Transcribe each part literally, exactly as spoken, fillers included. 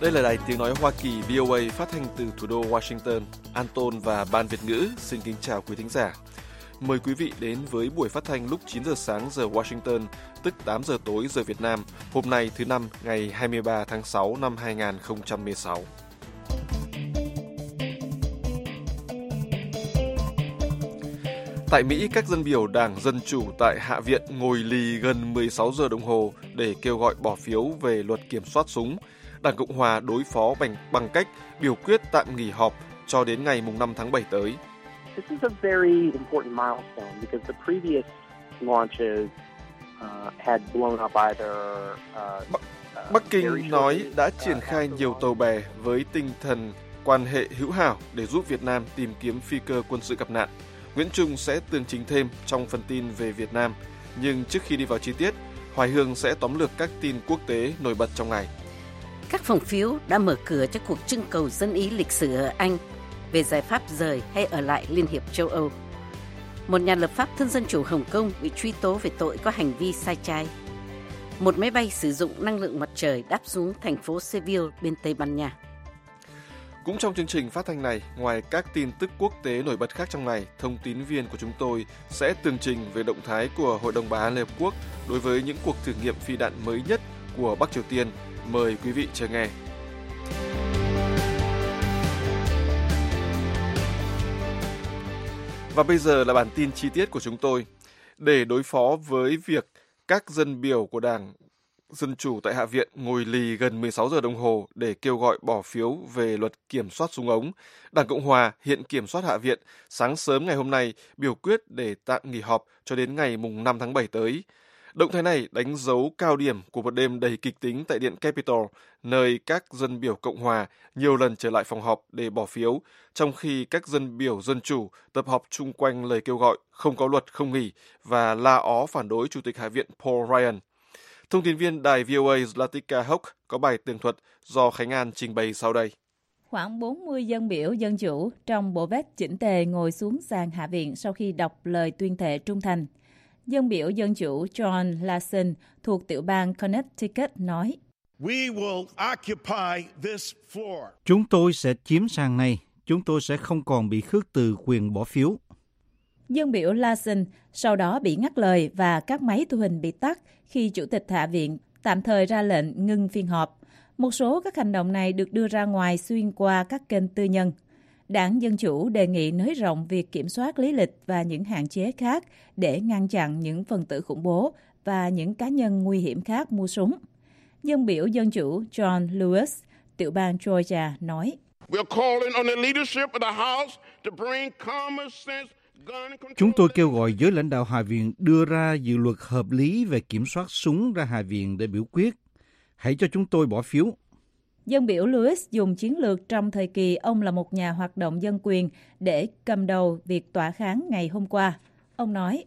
Đây là đài tiếng nói Hoa Kỳ vê o a phát thanh từ thủ đô Washington. Anton và Ban Việt ngữ xin kính chào quý thính giả. Mời quý vị đến với buổi phát thanh lúc chín giờ sáng giờ Washington, tức tám giờ tối giờ Việt Nam, hôm nay thứ Năm ngày hai mươi ba tháng sáu năm hai nghìn không trăm mười sáu. Tại Mỹ, các dân biểu Đảng Dân Chủ tại Hạ viện ngồi lì gần mười sáu giờ đồng hồ để kêu gọi bỏ phiếu về luật kiểm soát súng. Đảng Cộng Hòa đối phó bằng, bằng cách biểu quyết tạm nghỉ họp cho đến ngày năm tháng bảy tới. This is a very important milestone because the previous launches uh, had blown up either uh, Bắc, Bắc Kinh nói đã triển khai nhiều tàu bè với tinh thần quan hệ hữu hảo để giúp Việt Nam tìm kiếm phi cơ quân sự gặp nạn. Nguyễn Trung sẽ tường trình thêm trong phần tin về Việt Nam, nhưng trước khi đi vào chi tiết, Hoài Hương sẽ tóm lược các tin quốc tế nổi bật trong ngày. Các phòng phiếu đã mở cửa cho cuộc trưng cầu dân ý lịch sử ở Anh về giải pháp rời hay ở lại Liên hiệp châu Âu. Một nhà lập pháp thân Dân Chủ Hồng Kông bị truy tố về tội có hành vi sai trái. Một máy bay sử dụng năng lượng mặt trời đáp xuống thành phố Seville bên Tây Ban Nha. Cũng trong chương trình phát thanh này, ngoài các tin tức quốc tế nổi bật khác trong ngày, thông tín viên của chúng tôi sẽ tường trình về động thái của Hội đồng Bảo an Liên Hợp Quốc đối với những cuộc thử nghiệm phi đạn mới nhất của Bắc Triều Tiên. Mời quý vị chờ nghe. Và bây giờ là bản tin chi tiết của chúng tôi. Để đối phó với việc các dân biểu của Đảng Dân Chủ tại Hạ viện ngồi lì gần mười sáu giờ đồng hồ để kêu gọi bỏ phiếu về luật kiểm soát súng ống, Đảng Cộng Hòa hiện kiểm soát Hạ viện sáng sớm ngày hôm nay biểu quyết để tạm nghỉ họp cho đến ngày năm tháng bảy tới. Động thái này đánh dấu cao điểm của một đêm đầy kịch tính tại Điện Capitol, nơi các dân biểu Cộng Hòa nhiều lần trở lại phòng họp để bỏ phiếu, trong khi các dân biểu Dân Chủ tập họp chung quanh lời kêu gọi không có luật không nghỉ và la ó phản đối Chủ tịch Hạ viện Paul Ryan. Thông tin viên đài vê o a Zlatica Hock có bài tường thuật do Khánh An trình bày sau đây. Khoảng bốn mươi dân biểu Dân Chủ trong bộ vest chỉnh tề ngồi xuống sàn Hạ viện sau khi đọc lời tuyên thệ trung thành. Dân biểu Dân Chủ John Larson thuộc tiểu bang Connecticut nói: We will occupy this floor. Chúng tôi sẽ chiếm sàn này. Chúng tôi sẽ không còn bị khước từ quyền bỏ phiếu. Dân biểu Larson sau đó bị ngắt lời và các máy thu hình bị tắt khi Chủ tịch Hạ viện tạm thời ra lệnh ngưng phiên họp. Một số các hành động này được đưa ra ngoài xuyên qua các kênh tư nhân. Đảng Dân Chủ đề nghị nới rộng việc kiểm soát lý lịch và những hạn chế khác để ngăn chặn những phần tử khủng bố và những cá nhân nguy hiểm khác mua súng. Dân biểu Dân Chủ John Lewis, tiểu bang Georgia, nói: Chúng tôi kêu gọi giới lãnh đạo Hạ viện đưa ra dự luật hợp lý về kiểm soát súng ra Hạ viện để biểu quyết. Hãy cho chúng tôi bỏ phiếu. Dân biểu Lewis dùng chiến lược trong thời kỳ ông là một nhà hoạt động dân quyền để cầm đầu việc tỏa kháng ngày hôm qua. Ông nói: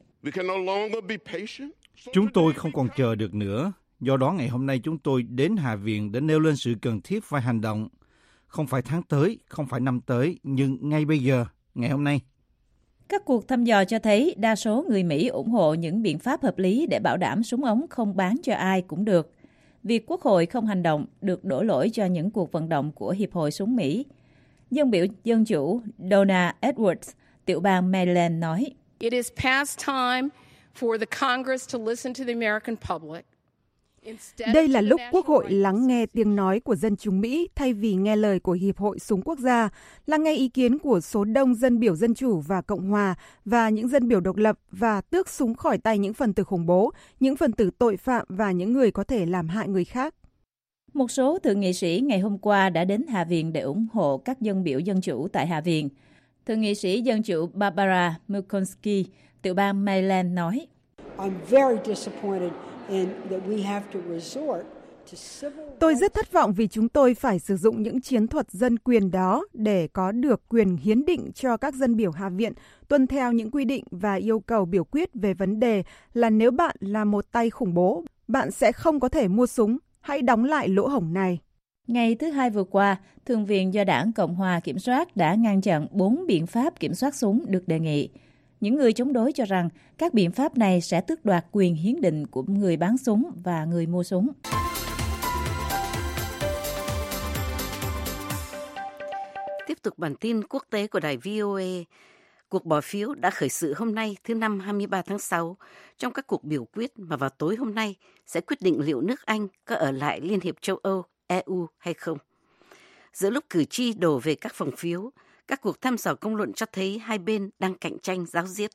Chúng tôi không còn chờ được nữa. Do đó ngày hôm nay chúng tôi đến Hạ viện để nêu lên sự cần thiết phải hành động. Không phải tháng tới, không phải năm tới, nhưng ngay bây giờ, ngày hôm nay. Các cuộc thăm dò cho thấy đa số người Mỹ ủng hộ những biện pháp hợp lý để bảo đảm súng ống không bán cho ai cũng được. Việc Quốc hội không hành động được đổ lỗi cho những cuộc vận động của Hiệp hội Súng Mỹ. Dân biểu Dân Chủ Donna Edwards, tiểu bang Maryland, nói: It is past time for the Congress to listen to the American public. Đây là lúc Quốc hội lắng nghe tiếng nói của dân chúng Mỹ thay vì nghe lời của Hiệp hội Súng Quốc gia, lắng nghe ý kiến của số đông dân biểu Dân Chủ và Cộng Hòa và những dân biểu độc lập và tước súng khỏi tay những phần tử khủng bố, những phần tử tội phạm và những người có thể làm hại người khác. Một số thượng nghị sĩ ngày hôm qua đã đến Hạ viện để ủng hộ các dân biểu Dân Chủ tại Hạ viện. Thượng nghị sĩ Dân Chủ Barbara Murkowski, tiểu bang Maryland, nói: I'm very disappointed. Tôi rất thất vọng vì chúng tôi phải sử dụng những chiến thuật dân quyền đó để có được quyền hiến định cho các dân biểu Hạ viện tuân theo những quy định và yêu cầu biểu quyết về vấn đề là nếu bạn là một tay khủng bố, bạn sẽ không có thể mua súng. Hãy đóng lại lỗ hổng này. Ngày thứ Hai vừa qua, Thượng viện do Đảng Cộng Hòa kiểm soát đã ngăn chặn bốn biện pháp kiểm soát súng được đề nghị. Những người chống đối cho rằng các biện pháp này sẽ tước đoạt quyền hiến định của người bán súng và người mua súng. tục bản tin quốc tế của đài vê o a. Cuộc bỏ phiếu đã khởi sự hôm nay thứ Năm hai mươi ba tháng sáu trong các cuộc biểu quyết mà vào tối hôm nay sẽ quyết định liệu nước Anh có ở lại Liên hiệp châu Âu, e u hay không. Giữa lúc cử tri đổ về các phòng phiếu, các cuộc thăm dò công luận cho thấy hai bên đang cạnh tranh ráo riết.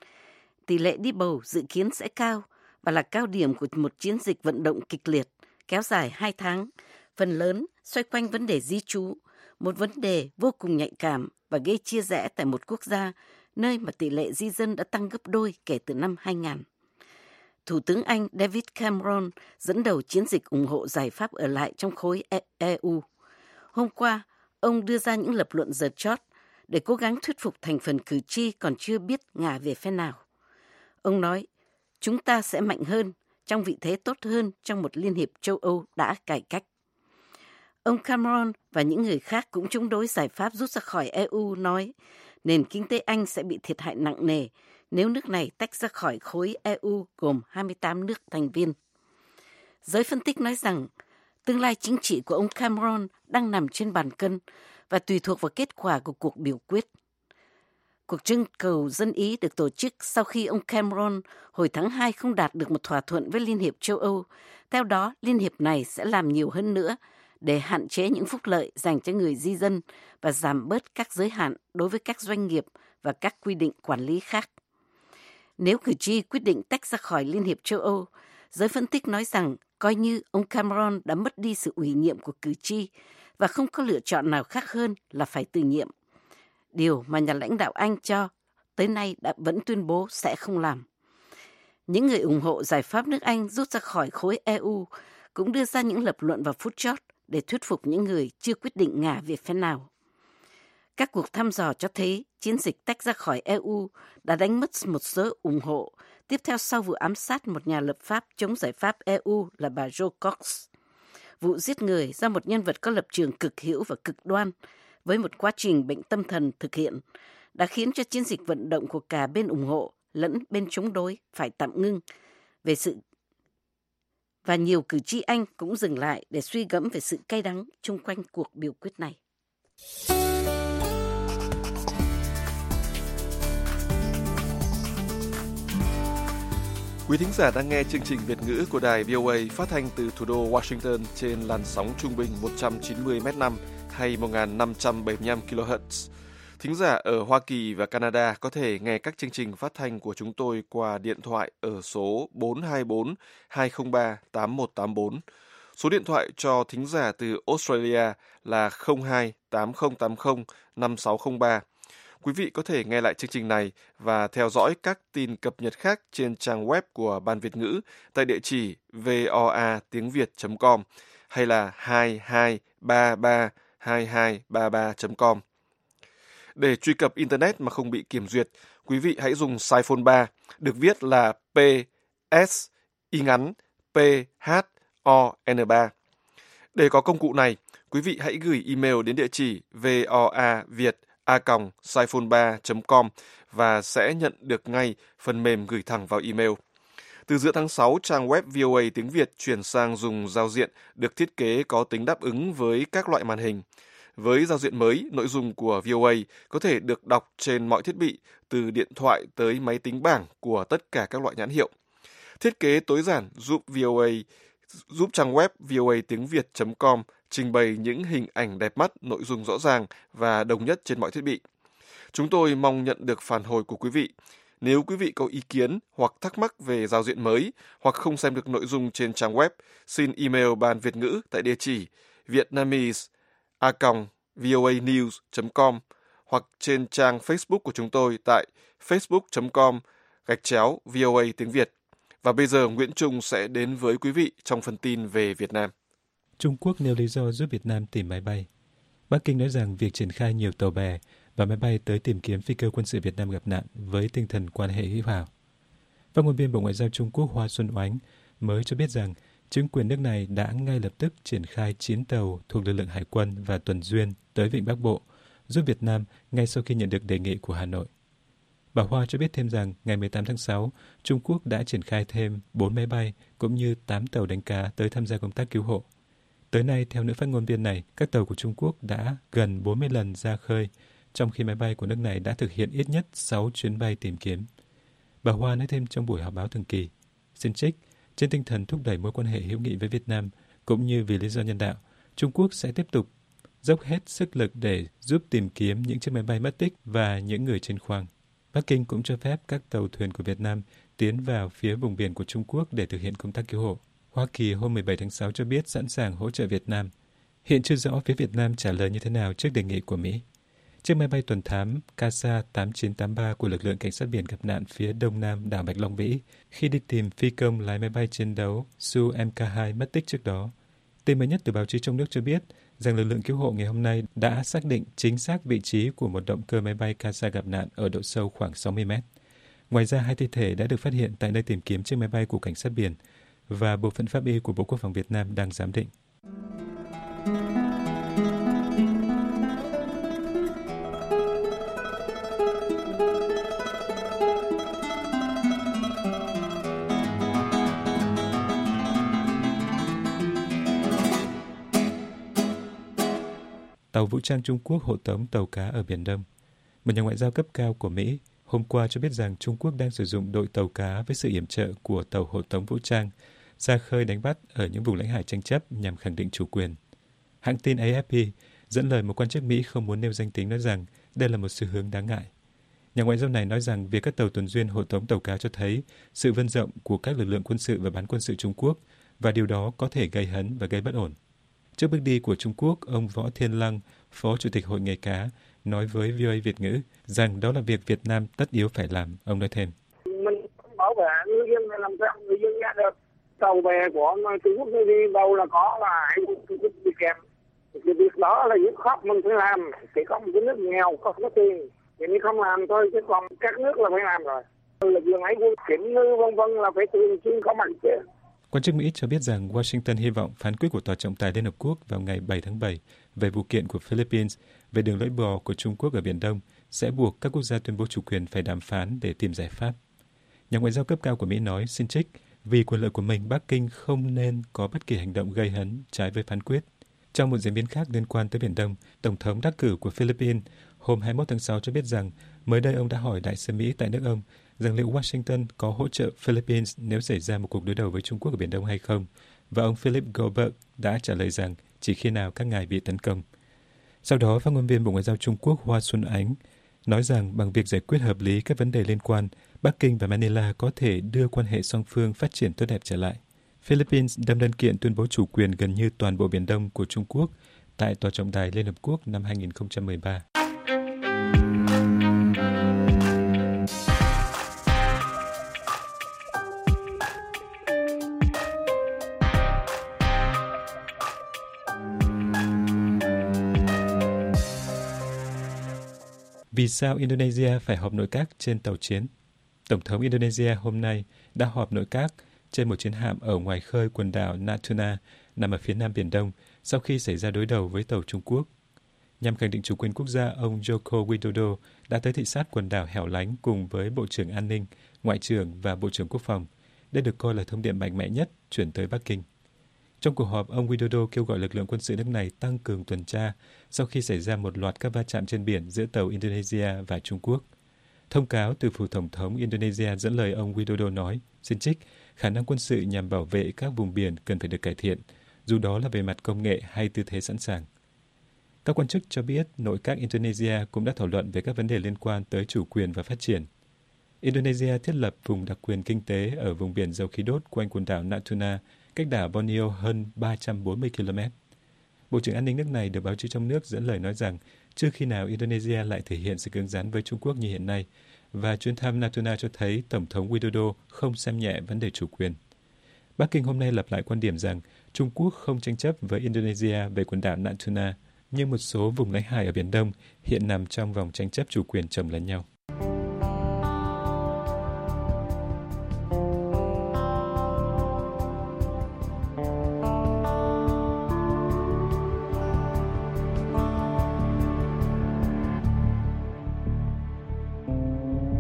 Tỷ lệ đi bầu dự kiến sẽ cao và là cao điểm của một chiến dịch vận động kịch liệt kéo dài hai tháng, phần lớn xoay quanh vấn đề di trú, một vấn đề vô cùng nhạy cảm và gây chia rẽ tại một quốc gia nơi mà tỷ lệ di dân đã tăng gấp đôi kể từ năm hai nghìn. Thủ tướng Anh David Cameron dẫn đầu chiến dịch ủng hộ giải pháp ở lại trong khối e u. Hôm qua, ông đưa ra những lập luận giật chót để cố gắng thuyết phục thành phần cử tri còn chưa biết ngả về phe nào. Ông nói, chúng ta sẽ mạnh hơn, trong vị thế tốt hơn trong một Liên hiệp châu Âu đã cải cách. Ông Cameron và những người khác cũng chống đối giải pháp rút ra khỏi e u, nói nền kinh tế Anh sẽ bị thiệt hại nặng nề nếu nước này tách ra khỏi khối e u gồm hai mươi tám nước thành viên. Giới phân tích nói rằng tương lai chính trị của ông Cameron đang nằm trên bàn cân và tùy thuộc vào kết quả của cuộc biểu quyết. Cuộc trưng cầu dân Ý được tổ chức sau khi ông Cameron hồi tháng hai không đạt được một thỏa thuận với Liên hiệp châu Âu. Theo đó, Liên hiệp này sẽ làm nhiều hơn nữa để hạn chế những phúc lợi dành cho người di dân và giảm bớt các giới hạn đối với các doanh nghiệp và các quy định quản lý khác. Nếu cử tri quyết định tách ra khỏi Liên hiệp châu Âu, giới phân tích nói rằng coi như ông Cameron đã mất đi sự ủy nhiệm của cử tri và không có lựa chọn nào khác hơn là phải từ nhiệm. Điều mà nhà lãnh đạo Anh cho tới nay đã vẫn tuyên bố sẽ không làm. Những người ủng hộ giải pháp nước Anh rút ra khỏi khối e u cũng đưa ra những lập luận vào phút chót để thuyết phục những người chưa quyết định ngả về phe nào. Các cuộc thăm dò cho thấy chiến dịch tách ra khỏi e u đã đánh mất một số ủng hộ, tiếp theo sau vụ ám sát một nhà lập pháp chống giải pháp e u là bà Jo Cox. Vụ giết người do một nhân vật có lập trường cực hữu và cực đoan với một quá trình bệnh tâm thần thực hiện đã khiến cho chiến dịch vận động của cả bên ủng hộ lẫn bên chống đối phải tạm ngưng về sự và nhiều cử tri Anh cũng dừng lại để suy gẫm về sự cay đắng chung quanh cuộc biểu quyết này. Quý thính giả đang nghe chương trình Việt ngữ của đài vê o a phát thanh từ thủ đô Washington trên làn sóng trung bình một trăm chín mươi mét năm hay một nghìn năm trăm bảy mươi lăm ki lô héc. Thính giả ở Hoa Kỳ và Canada có thể nghe các chương trình phát thanh của chúng tôi qua điện thoại ở số bốn hai bốn hai không ba tám một tám bốn. Số điện thoại cho thính giả từ Australia là không hai tám không tám không năm sáu không ba. Quý vị có thể nghe lại chương trình này và theo dõi các tin cập nhật khác trên trang web của Ban Việt ngữ tại địa chỉ voa tiếng việt chấm com hay là hai hai ba ba hai hai ba ba chấm com. Để truy cập Internet mà không bị kiểm duyệt, quý vị hãy dùng Siphon ba, được viết là P S y ngắn P H O N ba. Để có công cụ này, quý vị hãy gửi email đến địa chỉ voaviet a còng siphon ba chấm com và sẽ nhận được ngay phần mềm gửi thẳng vào email. Từ giữa tháng sáu, trang web vê o a tiếng Việt chuyển sang dùng giao diện được thiết kế có tính đáp ứng với các loại màn hình. Với giao diện mới, nội dung của vê o a có thể được đọc trên mọi thiết bị, từ điện thoại tới máy tính bảng của tất cả các loại nhãn hiệu. Thiết kế tối giản giúp vê o a giúp trang web voa tiếng việt chấm com trình bày những hình ảnh đẹp mắt, nội dung rõ ràng và đồng nhất trên mọi thiết bị. Chúng tôi mong nhận được phản hồi của quý vị. Nếu quý vị có ý kiến hoặc thắc mắc về giao diện mới hoặc không xem được nội dung trên trang web, xin email Ban Việt ngữ tại địa chỉ vietnamese a còng voanews chấm com hoặc trên trang Facebook của chúng tôi tại facebook chấm com gạch chéo voa tiếng Việt. Và bây giờ Nguyễn Trung sẽ đến với quý vị trong phần tin về Việt Nam. Trung Quốc nêu lý do giúp Việt Nam tìm máy bay. Bắc Kinh nói rằng việc triển khai nhiều tàu bè và máy bay tới tìm kiếm phi cơ quân sự Việt Nam gặp nạn với tinh thần quan hệ hữu hảo. Phát ngôn viên Bộ Ngoại giao Trung Quốc Hoa Xuân Oánh mới cho biết rằng chính quyền nước này đã ngay lập tức triển khai chín tàu thuộc lực lượng hải quân và tuần duyên tới Vịnh Bắc Bộ, giúp Việt Nam ngay sau khi nhận được đề nghị của Hà Nội. Bà Hoa cho biết thêm rằng ngày mười tám tháng sáu, Trung Quốc đã triển khai thêm bốn máy bay cũng như tám tàu đánh cá tới tham gia công tác cứu hộ. Tới nay, theo nữ phát ngôn viên này, các tàu của Trung Quốc đã gần bốn mươi lần ra khơi, trong khi máy bay của nước này đã thực hiện ít nhất sáu chuyến bay tìm kiếm. Bà Hoa nói thêm trong buổi họp báo thường kỳ, xin trích, trên tinh thần thúc đẩy mối quan hệ hữu nghị với Việt Nam, cũng như vì lý do nhân đạo, Trung Quốc sẽ tiếp tục dốc hết sức lực để giúp tìm kiếm những chiếc máy bay mất tích và những người trên khoang. Bắc Kinh cũng cho phép các tàu thuyền của Việt Nam tiến vào phía vùng biển của Trung Quốc để thực hiện công tác cứu hộ. Hoa Kỳ hôm mười bảy tháng sáu cho biết sẵn sàng hỗ trợ Việt Nam. Hiện chưa rõ phía Việt Nam trả lời như thế nào trước đề nghị của Mỹ. Chiếc máy bay tuần thám Casa tám chín tám ba của lực lượng cảnh sát biển gặp nạn phía đông nam đảo Bạch Long Vĩ khi đi tìm phi công lái máy bay chiến đấu Su M K hai mất tích trước đó. Tin mới nhất từ báo chí trong nước cho biết rằng lực lượng cứu hộ ngày hôm nay đã xác định chính xác vị trí của một động cơ máy bay Casa gặp nạn ở độ sâu khoảng sáu mươi mét. Ngoài ra, hai thi thể đã được phát hiện tại nơi tìm kiếm chiếc máy bay của cảnh sát biển và bộ phận pháp y của Bộ Quốc phòng Việt Nam đang giám định. Tàu vũ trang Trung Quốc hộ tống tàu cá ở Biển Đông. Một nhà ngoại giao cấp cao của Mỹ hôm qua cho biết rằng Trung Quốc đang sử dụng đội tàu cá với sự yểm trợ của tàu hộ tống vũ trang ra khơi đánh bắt ở những vùng lãnh hải tranh chấp nhằm khẳng định chủ quyền. Hãng tin A F P dẫn lời một quan chức Mỹ không muốn nêu danh tính nói rằng đây là một xu hướng đáng ngại. Nhà ngoại giao này nói rằng việc các tàu tuần duyên hộ tống tàu cá cho thấy sự vươn rộng của các lực lượng quân sự và bán quân sự Trung Quốc và điều đó có thể gây hấn và gây bất ổn. Trước bước đi của Trung Quốc, ông Võ Thiên Lăng, Phó Chủ tịch Hội nghề cá, nói với vê o a Việt ngữ rằng đó là việc Việt Nam tất yếu phải làm. Ông nói thêm. Mình bảo vệ ngư dân làm sao người dân ra được. Tàu bè của Trung Quốc đi đâu là có là hải quân Trung Quốc đi kèm. Cái việc đó là rất khó mình phải làm. Chỉ có một cái nước nghèo không có tiền thì mình không làm thôi, chứ còn các nước là phải làm rồi. Lực lượng hải quân kiểm ngư vân vân là phải thường xuyên có mặt chứ. Quan chức Mỹ cho biết rằng Washington hy vọng phán quyết của Tòa trọng tài Liên Hợp Quốc vào ngày bảy tháng bảy về vụ kiện của Philippines về đường lưỡi bò của Trung Quốc ở Biển Đông sẽ buộc các quốc gia tuyên bố chủ quyền phải đàm phán để tìm giải pháp. Nhà ngoại giao cấp cao của Mỹ nói, xin trích, vì quyền lợi của mình, Bắc Kinh không nên có bất kỳ hành động gây hấn trái với phán quyết. Trong một diễn biến khác liên quan tới Biển Đông, Tổng thống đắc cử của Philippines hôm hai mươi mốt tháng sáu cho biết rằng mới đây ông đã hỏi đại sứ Mỹ tại nước ông rằng liệu Washington có hỗ trợ Philippines nếu xảy ra một cuộc đối đầu với Trung Quốc ở Biển Đông hay không, và ông Philip Goldberg đã trả lời rằng chỉ khi nào các ngài bị tấn công. Sau đó, phát ngôn viên Bộ Ngoại giao Trung Quốc Hoa Xuân Ánh nói rằng bằng việc giải quyết hợp lý các vấn đề liên quan, Bắc Kinh và Manila có thể đưa quan hệ song phương phát triển tốt đẹp trở lại. Philippines đâm đơn kiện tuyên bố chủ quyền gần như toàn bộ Biển Đông của Trung Quốc tại Tòa trọng tài Liên Hợp Quốc năm hai không một ba. Vì sao Indonesia phải họp nội các trên tàu chiến? Tổng thống Indonesia hôm nay đã họp nội các trên một chiến hạm ở ngoài khơi quần đảo Natuna nằm ở phía nam Biển Đông sau khi xảy ra đối đầu với tàu Trung Quốc. Nhằm khẳng định chủ quyền quốc gia, ông Joko Widodo đã tới thị sát quần đảo hẻo lánh cùng với Bộ trưởng An ninh, Ngoại trưởng và Bộ trưởng Quốc phòng. Đây được coi là thông điệp mạnh mẽ nhất chuyển tới Bắc Kinh. Trong cuộc họp, ông Widodo kêu gọi lực lượng quân sự nước này tăng cường tuần tra sau khi xảy ra một loạt các va chạm trên biển giữa tàu Indonesia và Trung Quốc. Thông cáo từ phủ Tổng thống Indonesia dẫn lời ông Widodo nói, xin trích, khả năng quân sự nhằm bảo vệ các vùng biển cần phải được cải thiện, dù đó là về mặt công nghệ hay tư thế sẵn sàng. Các quan chức cho biết nội các Indonesia cũng đã thảo luận về các vấn đề liên quan tới chủ quyền và phát triển. Indonesia thiết lập vùng đặc quyền kinh tế ở vùng biển dầu khí đốt quanh quần đảo Natuna, cách đảo Borneo hơn ba trăm bốn mươi ki lô mét. Bộ trưởng An ninh nước này được báo chí trong nước dẫn lời nói rằng chưa khi nào Indonesia lại thể hiện sự cứng rắn với Trung Quốc như hiện nay, và chuyến thăm Natuna cho thấy Tổng thống Widodo không xem nhẹ vấn đề chủ quyền. Bắc Kinh hôm nay lặp lại quan điểm rằng Trung Quốc không tranh chấp với Indonesia về quần đảo Natuna, nhưng một số vùng lãnh hải ở Biển Đông hiện nằm trong vòng tranh chấp chủ quyền chồng lấn nhau.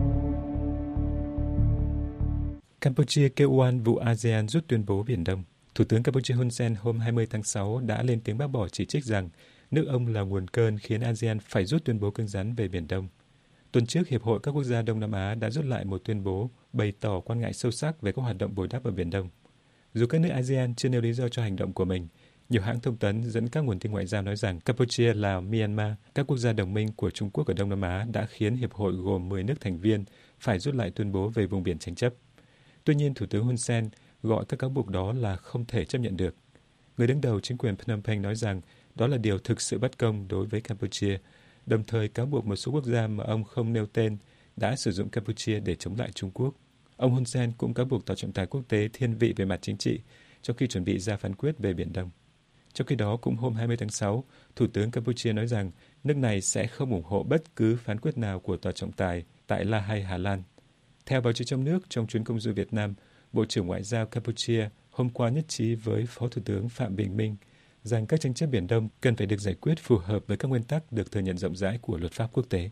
Campuchia kêu oan vụ a sê an rút tuyên bố Biển Đông. Thủ tướng Campuchia Hun Sen hôm hai mươi tháng sáu đã lên tiếng bác bỏ chỉ trích rằng nước ông là nguồn cơn khiến a sê an phải rút tuyên bố cứng rắn về Biển Đông. Tuần trước, Hiệp hội các quốc gia Đông Nam Á đã rút lại một tuyên bố bày tỏ quan ngại sâu sắc về các hoạt động bồi đắp ở Biển Đông. Dù các nước a sê an chưa nêu lý do cho hành động của mình, nhiều hãng thông tấn dẫn các nguồn tin ngoại giao nói rằng Campuchia, Lào, Myanmar, các quốc gia đồng minh của Trung Quốc ở Đông Nam Á đã khiến Hiệp hội gồm mười nước thành viên phải rút lại tuyên bố về vùng biển tranh chấp. Tuy nhiên, Thủ tướng Hun Sen gọi các cáo buộc đó là không thể chấp nhận được. Người đứng đầu chính quyền Phnom Penh nói rằng đó là điều thực sự bất công đối với Campuchia, đồng thời cáo buộc một số quốc gia mà ông không nêu tên đã sử dụng Campuchia để chống lại Trung Quốc. Ông Hun Sen cũng cáo buộc tòa trọng tài quốc tế thiên vị về mặt chính trị trong khi chuẩn bị ra phán quyết về Biển Đông. Trong khi đó, cũng hôm hai mươi tháng sáu, Thủ tướng Campuchia nói rằng nước này sẽ không ủng hộ bất cứ phán quyết nào của tòa trọng tài tại La Hay, Hà Lan. Theo báo chí trong nước, trong chuyến công du Việt Nam, Bộ trưởng Ngoại giao Campuchia hôm qua nhất trí với Phó Thủ tướng Phạm Bình Minh rằng các tranh chấp Biển Đông cần phải được giải quyết phù hợp với các nguyên tắc được thừa nhận rộng rãi của luật pháp quốc tế.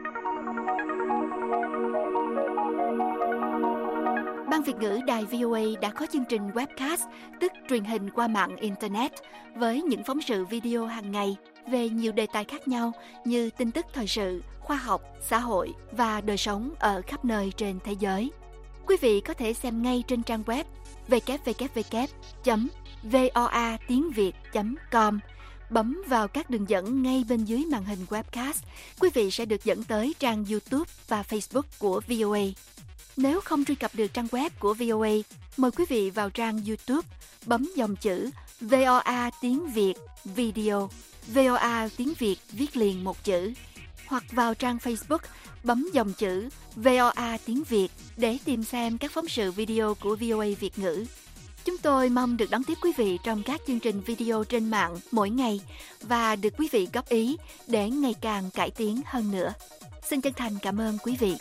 Ban Việt ngữ Đài vê o a đã có chương trình webcast, tức truyền hình qua mạng Internet, với những phóng sự video hàng ngày về nhiều đề tài khác nhau như tin tức thời sự, khoa học, xã hội và đời sống ở khắp nơi trên thế giới. Quý vị có thể xem ngay trên trang web w w w chấm voa tiếng việt chấm com. Bấm vào các đường dẫn ngay bên dưới màn hình webcast, quý vị sẽ được dẫn tới trang YouTube và Facebook của vê o a. Nếu không truy cập được trang web của vê o a, mời quý vị vào trang YouTube, bấm dòng chữ vê o a tiếng Việt Video, vê o a tiếng Việt viết liền một chữ, hoặc vào trang Facebook, bấm dòng chữ vê o a tiếng Việt để tìm xem các phóng sự video của vê o a Việt ngữ. Chúng tôi mong được đón tiếp quý vị trong các chương trình video trên mạng mỗi ngày và được quý vị góp ý để ngày càng cải tiến hơn nữa. Xin chân thành cảm ơn quý vị.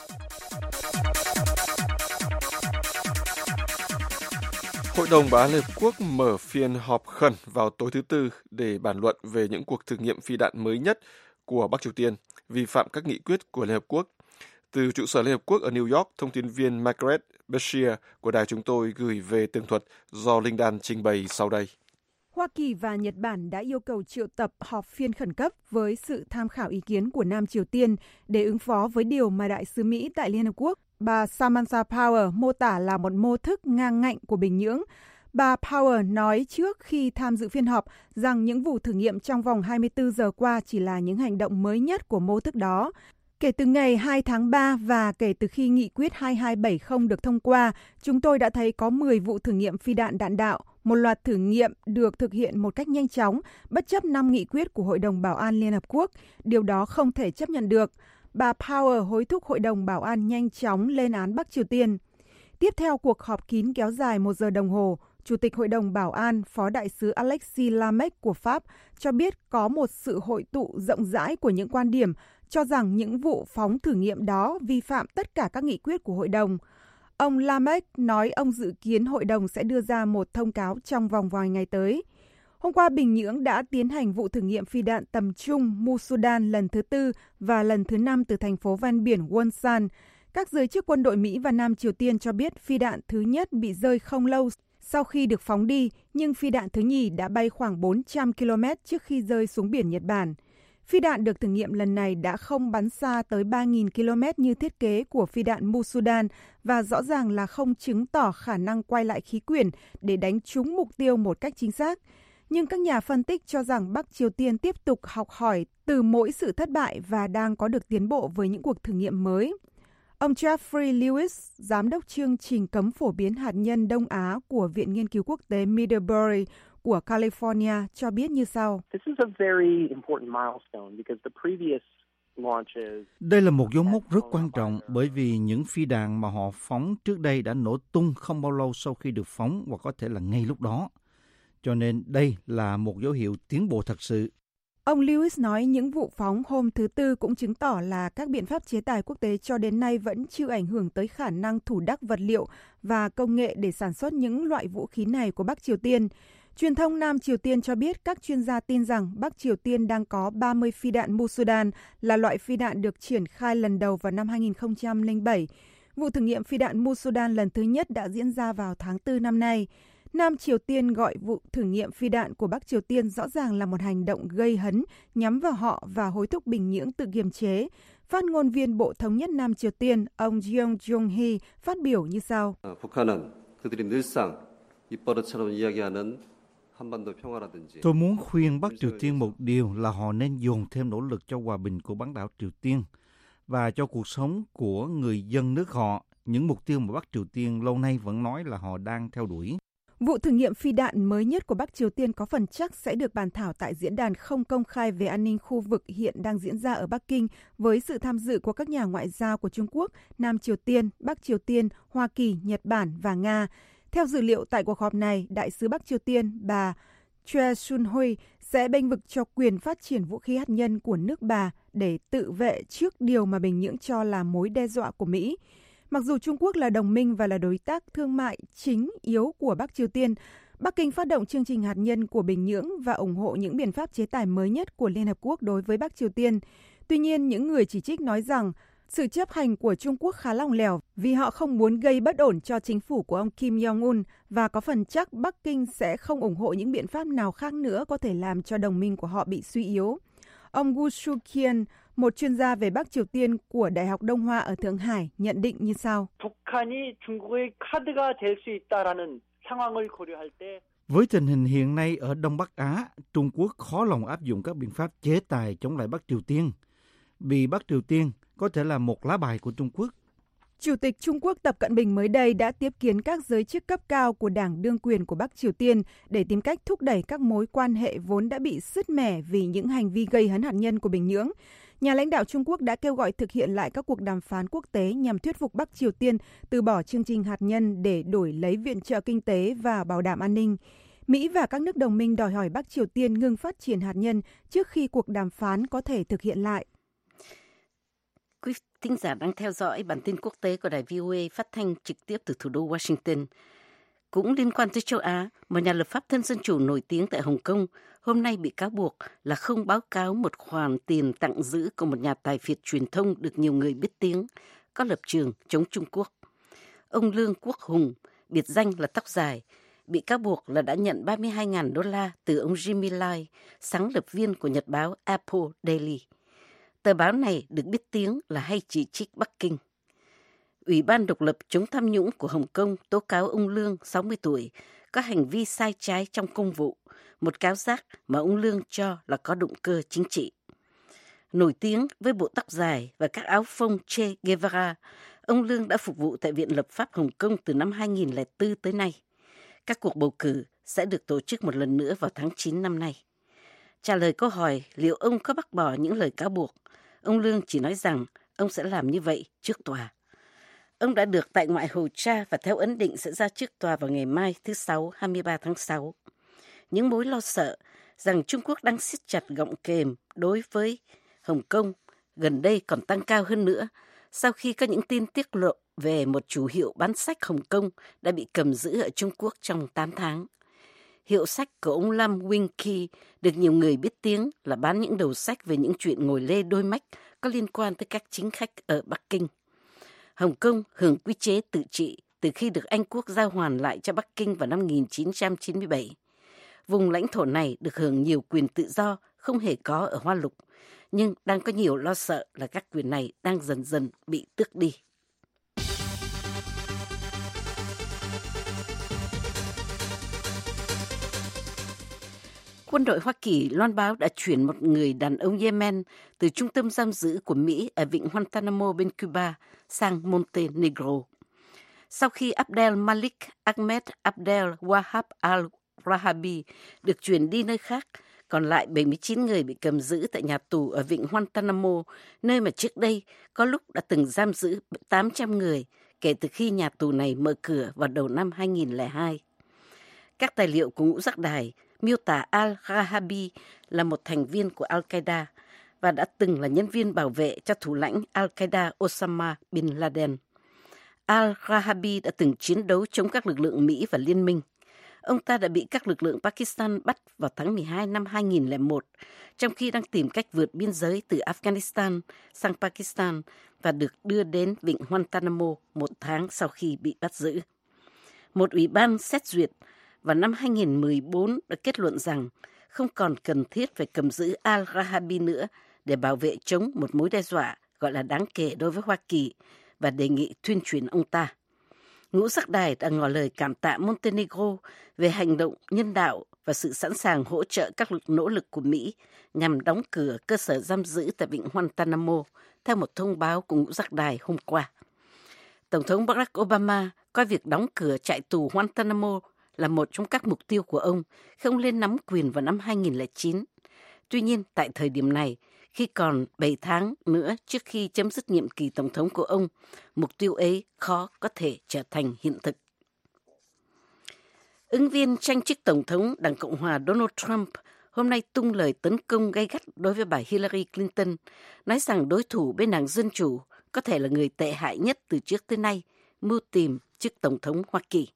Hội đồng Bảo an Liên Hợp Quốc mở phiên họp khẩn vào tối thứ Tư để bàn luận về những cuộc thử nghiệm phi đạn mới nhất của Bắc Triều Tiên, vi phạm các nghị quyết của Liên Hợp Quốc. Từ trụ sở Liên Hợp Quốc ở New York, thông tin viên Margaret Bashir của đài chúng tôi gửi về tường thuật do Linh Đan trình bày sau đây. Hoa Kỳ và Nhật Bản đã yêu cầu triệu tập họp phiên khẩn cấp với sự tham khảo ý kiến của Nam Triều Tiên để ứng phó với điều mà Đại sứ Mỹ tại Liên Hợp Quốc, bà Samantha Power, mô tả là một mô thức ngang ngạnh của Bình Nhưỡng. Bà Power nói trước khi tham dự phiên họp rằng những vụ thử nghiệm trong vòng hai mươi tư giờ qua chỉ là những hành động mới nhất của mô thức đó. Kể từ ngày hai tháng ba và kể từ khi nghị quyết hai hai bảy không được thông qua, chúng tôi đã thấy có mười vụ thử nghiệm phi đạn đạn đạo. Một loạt thử nghiệm được thực hiện một cách nhanh chóng, bất chấp năm nghị quyết của Hội đồng Bảo an Liên Hợp Quốc. Điều đó không thể chấp nhận được. Bà Power hối thúc Hội đồng Bảo an nhanh chóng lên án Bắc Triều Tiên. Tiếp theo cuộc họp kín kéo dài một giờ đồng hồ, Chủ tịch Hội đồng Bảo an, Phó Đại sứ Alexis Lamech của Pháp cho biết có một sự hội tụ rộng rãi của những quan điểm cho rằng những vụ phóng thử nghiệm đó vi phạm tất cả các nghị quyết của Hội đồng. Ông Lamech nói ông dự kiến Hội đồng sẽ đưa ra một thông cáo trong vòng vài ngày tới. Hôm qua, Bình Nhưỡng đã tiến hành vụ thử nghiệm phi đạn tầm trung Musudan lần thứ tư và lần thứ năm từ thành phố ven biển Wonsan. Các giới chức quân đội Mỹ và Nam Triều Tiên cho biết phi đạn thứ nhất bị rơi không lâu sau khi được phóng đi, nhưng phi đạn thứ nhì đã bay khoảng bốn trăm ki lô mét trước khi rơi xuống biển Nhật Bản. Phi đạn được thử nghiệm lần này đã không bắn xa tới ba nghìn ki lô mét như thiết kế của phi đạn Musudan và rõ ràng là không chứng tỏ khả năng quay lại khí quyển để đánh trúng mục tiêu một cách chính xác. Nhưng các nhà phân tích cho rằng Bắc Triều Tiên tiếp tục học hỏi từ mỗi sự thất bại và đang có được tiến bộ với những cuộc thử nghiệm mới. Ông Jeffrey Lewis, giám đốc chương trình cấm phổ biến hạt nhân Đông Á của Viện Nghiên cứu Quốc tế Middlebury của California cho biết như sau. Đây là một dấu mốc rất quan trọng bởi vì những phi đạn mà họ phóng trước đây đã nổ tung không bao lâu sau khi được phóng hoặc có thể là ngay lúc đó. Cho nên đây là một dấu hiệu tiến bộ thật sự. Ông Lewis nói những vụ phóng hôm thứ Tư cũng chứng tỏ là các biện pháp chế tài quốc tế cho đến nay vẫn chưa ảnh hưởng tới khả năng thủ đắc vật liệu và công nghệ để sản xuất những loại vũ khí này của Bắc Triều Tiên. Truyền thông Nam Triều Tiên cho biết các chuyên gia tin rằng Bắc Triều Tiên đang có ba mươi phi đạn Musudan, là loại phi đạn được triển khai lần đầu vào năm hai nghìn không trăm lẻ bảy. Vụ thử nghiệm phi đạn Musudan lần thứ nhất đã diễn ra vào tháng tư năm nay. Nam Triều Tiên gọi vụ thử nghiệm phi đạn của Bắc Triều Tiên rõ ràng là một hành động gây hấn nhắm vào họ và hối thúc Bình Nhưỡng tự kiềm chế. Phát ngôn viên Bộ Thống nhất Nam Triều Tiên, ông Jeong Jong-hee phát biểu như sau. Tôi muốn khuyên Bắc Triều Tiên một điều là họ nên dồn thêm nỗ lực cho hòa bình của bán đảo Triều Tiên và cho cuộc sống của người dân nước họ, những mục tiêu mà Bắc Triều Tiên lâu nay vẫn nói là họ đang theo đuổi. Vụ thử nghiệm phi đạn mới nhất của Bắc Triều Tiên có phần chắc sẽ được bàn thảo tại diễn đàn không công khai về an ninh khu vực hiện đang diễn ra ở Bắc Kinh với sự tham dự của các nhà ngoại giao của Trung Quốc, Nam Triều Tiên, Bắc Triều Tiên, Hoa Kỳ, Nhật Bản và Nga. Theo dữ liệu tại cuộc họp này, Đại sứ Bắc Triều Tiên bà Choi Sun-hui sẽ bênh vực cho quyền phát triển vũ khí hạt nhân của nước bà để tự vệ trước điều mà Bình Nhưỡng cho là mối đe dọa của Mỹ. Mặc dù Trung Quốc là đồng minh và là đối tác thương mại chính yếu của Bắc Triều Tiên, Bắc Kinh phát động chương trình hạt nhân của Bình Nhưỡng và ủng hộ những biện pháp chế tài mới nhất của Liên Hợp Quốc đối với Bắc Triều Tiên. Tuy nhiên, những người chỉ trích nói rằng sự chấp hành của Trung Quốc khá lỏng lẻo vì họ không muốn gây bất ổn cho chính phủ của ông Kim Jong-un và có phần chắc Bắc Kinh sẽ không ủng hộ những biện pháp nào khác nữa có thể làm cho đồng minh của họ bị suy yếu. Ông Gu Shu-kian, một chuyên gia về Bắc Triều Tiên của Đại học Đông Hoa ở Thượng Hải, nhận định như sau. Với tình hình hiện nay ở Đông Bắc Á, Trung Quốc khó lòng áp dụng các biện pháp chế tài chống lại Bắc Triều Tiên, vì Bắc Triều Tiên có thể là một lá bài của Trung Quốc. Chủ tịch Trung Quốc Tập Cận Bình mới đây đã tiếp kiến các giới chức cấp cao của đảng đương quyền của Bắc Triều Tiên để tìm cách thúc đẩy các mối quan hệ vốn đã bị sứt mẻ vì những hành vi gây hấn hạt nhân của Bình Nhưỡng. Nhà lãnh đạo Trung Quốc đã kêu gọi thực hiện lại các cuộc đàm phán quốc tế nhằm thuyết phục Bắc Triều Tiên từ bỏ chương trình hạt nhân để đổi lấy viện trợ kinh tế và bảo đảm an ninh. Mỹ và các nước đồng minh đòi hỏi Bắc Triều Tiên ngừng phát triển hạt nhân trước khi cuộc đàm phán có thể thực hiện lại. Quý thính giả đang theo dõi bản tin quốc tế của đài vê o a phát thanh trực tiếp từ thủ đô Washington. Cũng liên quan tới châu Á, một nhà lập pháp thân dân chủ nổi tiếng tại Hồng Kông hôm nay bị cáo buộc là không báo cáo một khoản tiền tặng giữ của một nhà tài phiệt truyền thông được nhiều người biết tiếng, có lập trường chống Trung Quốc. Ông Lương Quốc Hùng, biệt danh là Tóc Dài, bị cáo buộc là đã nhận ba mươi hai nghìn đô la từ ông Jimmy Lai, sáng lập viên của nhật báo Apple Daily. Tờ báo này được biết tiếng là hay chỉ trích Bắc Kinh. Ủy ban độc lập chống tham nhũng của Hồng Kông tố cáo ông Lương, sáu mươi tuổi, có hành vi sai trái trong công vụ, một cáo giác mà ông Lương cho là có động cơ chính trị. Nổi tiếng với bộ tóc dài và các áo phông Che Guevara, ông Lương đã phục vụ tại Viện Lập pháp Hồng Kông từ năm hai nghìn lẻ bốn tới nay. Các cuộc bầu cử sẽ được tổ chức một lần nữa vào tháng chín năm nay. Trả lời câu hỏi liệu ông có bác bỏ những lời cáo buộc, ông Lương chỉ nói rằng ông sẽ làm như vậy trước tòa. Ông đã được tại ngoại hồ tra và theo ấn định sẽ ra trước tòa vào ngày mai thứ Sáu hai mươi ba tháng sáu. Những mối lo sợ rằng Trung Quốc đang siết chặt gọng kềm đối với Hồng Kông gần đây còn tăng cao hơn nữa sau khi có những tin tiết lộ về một chủ hiệu bán sách Hồng Kông đã bị cầm giữ ở Trung Quốc trong tám tháng. Hiệu sách của ông Lam Wing Ki được nhiều người biết tiếng là bán những đầu sách về những chuyện ngồi lê đôi mách có liên quan tới các chính khách ở Bắc Kinh. Hồng Kông hưởng quy chế tự trị từ khi được Anh Quốc giao hoàn lại cho Bắc Kinh vào năm một nghìn chín trăm chín mươi bảy. Vùng lãnh thổ này được hưởng nhiều quyền tự do không hề có ở Hoa Lục, nhưng đang có nhiều lo sợ là các quyền này đang dần dần bị tước đi. Quân đội Hoa Kỳ loan báo đã chuyển một người đàn ông Yemen từ trung tâm giam giữ của Mỹ ở vịnh Guantanamo bên Cuba sang Montenegro. Sau khi Abdel Malik Ahmed Abdel Wahab al-Rahabi được chuyển đi nơi khác, còn lại bảy mươi chín người bị cầm giữ tại nhà tù ở vịnh Guantanamo, nơi mà trước đây có lúc đã từng giam giữ tám trăm người kể từ khi nhà tù này mở cửa vào đầu năm hai nghìn lẻ hai. Các tài liệu của ngũ giác đài miêu tả al-Rahabi là một thành viên của Al-Qaeda và đã từng là nhân viên bảo vệ cho thủ lãnh Al-Qaeda Osama bin Laden. Al-Rahabi đã từng chiến đấu chống các lực lượng Mỹ và Liên minh. Ông ta đã bị các lực lượng Pakistan bắt vào tháng mười hai năm hai nghìn lẻ một, trong khi đang tìm cách vượt biên giới từ Afghanistan sang Pakistan và được đưa đến vịnh Guantanamo một tháng sau khi bị bắt giữ. Một ủy ban xét duyệt và năm hai nghìn mười bốn đã kết luận rằng không còn cần thiết phải cầm giữ al-Rahabi nữa để bảo vệ chống một mối đe dọa gọi là đáng kể đối với Hoa Kỳ và đề nghị tuyên truyền ông ta. Ngũ Giác Đài đã ngỏ lời cảm tạ Montenegro về hành động nhân đạo và sự sẵn sàng hỗ trợ các nỗ lực của Mỹ nhằm đóng cửa cơ sở giam giữ tại vịnh Guantanamo, theo một thông báo của Ngũ Giác Đài hôm qua. Tổng thống Barack Obama coi việc đóng cửa trại tù Guantanamo là một trong các mục tiêu của ông khi ông lên nắm quyền vào năm hai nghìn không trăm lẻ chín. Tuy nhiên, tại thời điểm này, khi còn bảy tháng nữa trước khi chấm dứt nhiệm kỳ tổng thống của ông, mục tiêu ấy khó có thể trở thành hiện thực. Ứng viên tranh chức tổng thống Đảng Cộng hòa Donald Trump hôm nay tung lời tấn công gay gắt đối với bà Hillary Clinton, nói rằng đối thủ bên Đảng Dân Chủ có thể là người tệ hại nhất từ trước tới nay, mưu tìm chức tổng thống Hoa Kỳ.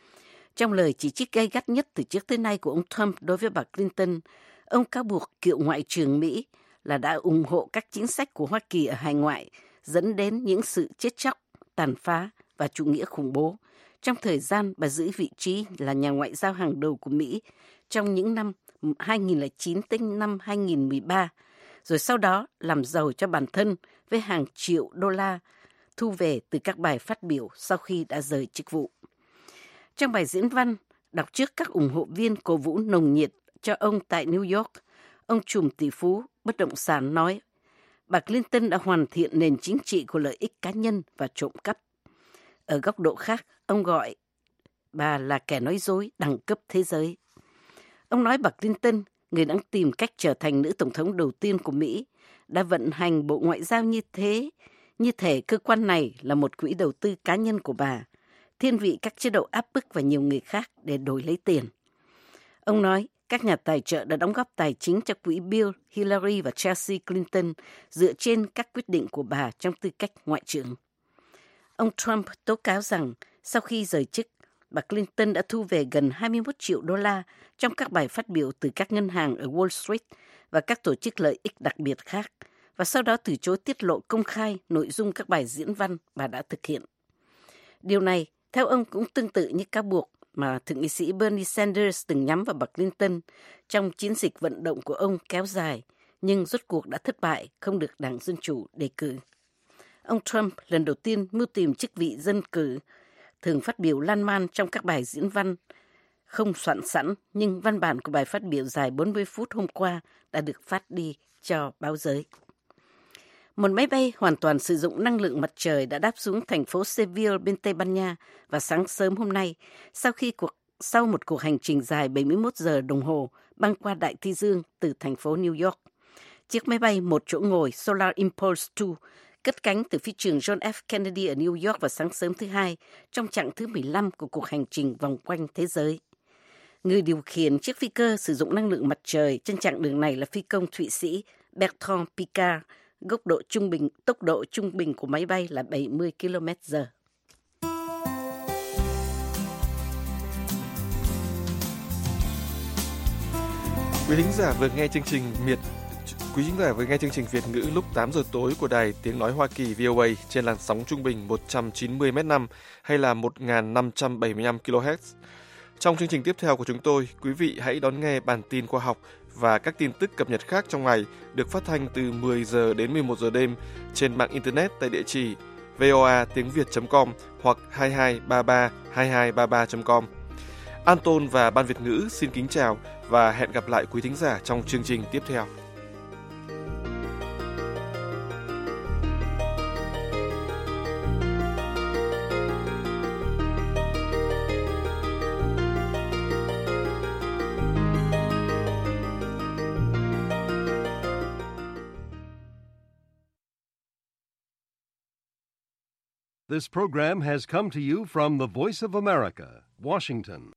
Trong lời chỉ trích gay gắt nhất từ trước tới nay của ông Trump đối với bà Clinton, ông cáo buộc cựu Ngoại trưởng Mỹ là đã ủng hộ các chính sách của Hoa Kỳ ở hải ngoại, dẫn đến những sự chết chóc, tàn phá và chủ nghĩa khủng bố, trong thời gian bà giữ vị trí là nhà ngoại giao hàng đầu của Mỹ trong những năm hai nghìn không trăm lẻ chín tới năm hai nghìn không trăm mười ba, rồi sau đó làm giàu cho bản thân với hàng triệu đô la thu về từ các bài phát biểu sau khi đã rời chức vụ. Trong bài diễn văn, đọc trước các ủng hộ viên cổ vũ nồng nhiệt cho ông tại New York, ông trùm tỷ phú bất động sản nói, bà Clinton đã hoàn thiện nền chính trị của lợi ích cá nhân và trộm cắp. Ở góc độ khác, ông gọi bà là kẻ nói dối đẳng cấp thế giới. Ông nói bà Clinton, người đang tìm cách trở thành nữ tổng thống đầu tiên của Mỹ, đã vận hành bộ ngoại giao như thế, như thể cơ quan này là một quỹ đầu tư cá nhân của bà, thiên vị các chế độ áp bức và nhiều người khác để đổi lấy tiền. Ông nói, các nhà tài trợ đã đóng góp tài chính cho quỹ Bill, Hillary và Chelsea Clinton dựa trên các quyết định của bà trong tư cách ngoại trưởng. Ông Trump tố cáo rằng sau khi rời chức, bà Clinton đã thu về gần hai mươi mốt triệu đô la trong các bài phát biểu từ các ngân hàng ở Wall Street và các tổ chức lợi ích đặc biệt khác, và sau đó từ chối tiết lộ công khai nội dung các bài diễn văn bà đã thực hiện. Điều này, theo ông, cũng tương tự như cáo buộc mà Thượng nghị sĩ Bernie Sanders từng nhắm vào bà Clinton trong chiến dịch vận động của ông kéo dài, nhưng rốt cuộc đã thất bại, không được Đảng Dân Chủ đề cử. Ông Trump lần đầu tiên mưu tìm chức vị dân cử, thường phát biểu lan man trong các bài diễn văn không soạn sẵn, nhưng văn bản của bài phát biểu dài bốn mươi phút hôm qua đã được phát đi cho báo giới. Một máy bay hoàn toàn sử dụng năng lượng mặt trời đã đáp xuống thành phố Seville bên Tây Ban Nha vào sáng sớm hôm nay, sau khi cuộc sau một cuộc hành trình dài bảy mươi mốt giờ đồng hồ băng qua Đại Tây Dương từ thành phố New York. Chiếc máy bay một chỗ ngồi Solar Impulse hai cất cánh từ phi trường John F. Kennedy ở New York vào sáng sớm thứ Hai trong chặng thứ mười lăm của cuộc hành trình vòng quanh thế giới. Người điều khiển chiếc phi cơ sử dụng năng lượng mặt trời trên chặng đường này là phi công Thụy Sĩ Bertrand Piccard. Góc độ trung bình, tốc độ trung bình của máy bay là bảy mươi ki lô mét trên giờ. Quý thính giả vừa nghe chương trình Miệt Quý thính giả vừa nghe chương trình Việt ngữ lúc tám giờ tối của Đài Tiếng nói Hoa Kỳ vê o a trên làn sóng trung bình một trăm chín mươi mét năm hay là một nghìn năm trăm bảy mươi lăm ki lô héc. Trong chương trình tiếp theo của chúng tôi, quý vị hãy đón nghe bản tin khoa học và các tin tức cập nhật khác trong ngày được phát thanh từ mười giờ đến mười một giờ đêm trên mạng Internet tại địa chỉ voa tiếng việt chấm com hoặc hai hai ba ba hai hai ba ba chấm com. Anton và Ban Việt ngữ xin kính chào và hẹn gặp lại quý thính giả trong chương trình tiếp theo. This program has come to you from the Voice of America, Washington.